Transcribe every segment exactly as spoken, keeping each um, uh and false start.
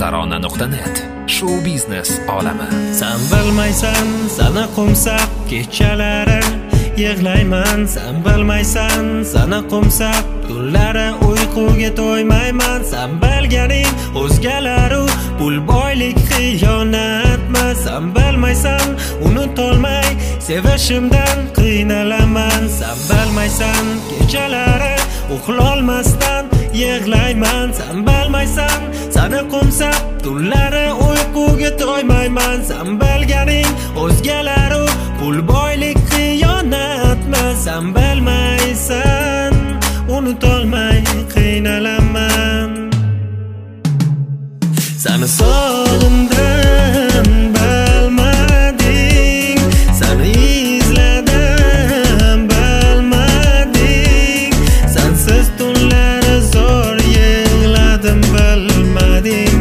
tarona nuqta net show biznes olami. Sen bilmaysan, sana qumsaq kechalari yig'layman. Sen bilmaysan, sana qumsaq kunlari uyquga to'ymayman. Sen bilganing o'zgalaru pul boylik xiyonatmi? Sen bilmaysan, unutolmay sevishimdan qiynalaman. Sen bilmaysan, kechalari uxlolmasdan yig'layman. Sen bilmaysan, sana qumsaq tunlari uyquga to'ymayman. Sen bilganing o'zgalaru pul boylik xiyonatmi? Sen bilmaysan, unutolmay qiynalaman. Seni sog'indim, bilmading. Seni izladim, bilmading. Sensiz tunlari zo'r yig'ladim, bilmading.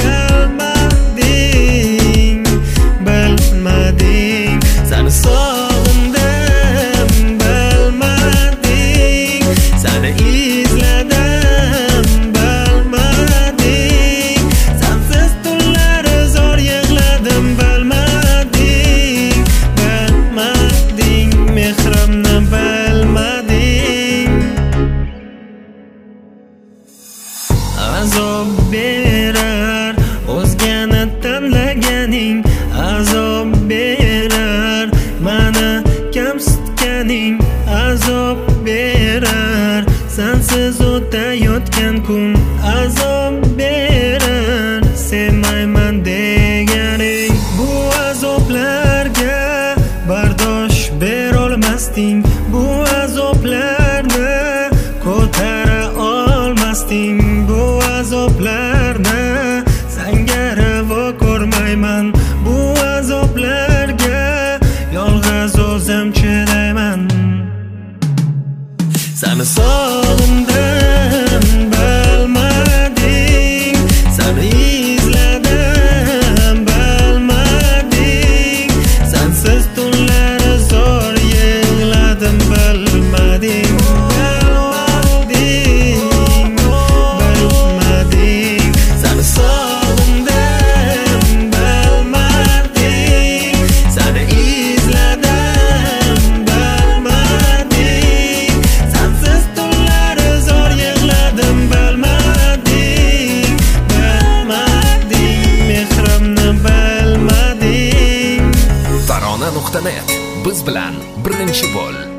Bilmading, bilmading. Seni sog'indim, bilmading. Seni izladim, bilmading. Sensiz tunlari zo'r yig'ladim, bilmading. Bilmading, mehrimni bilmading. Azob berar o'zgani tanlaganing, azob berar mani kamsitganing, azob berar sensiz o'tayotgan kun, azob berar sevmayman deganing. Bu azoblarga bardosh berolmasding, bu azoblarni ko'tara olmasding, bu azoblarni senga ravo ko'rmayman, bu azoblarga yolg'iz o'zim chidayman. Seni sog'indim, bilmading. Seni izladim, bilmading. Sensiz tunlari zo'r yig'ladim, bilmading. Bilmading, bilmading. Seni sog'indim, bilmading. Seni izladim, bilmading. Sensiz tunlari zo'r yig'ladim, bilmading. Bilmading, mehrimni bilmading. tarona nuqta net biz bilan birinchi bo'l.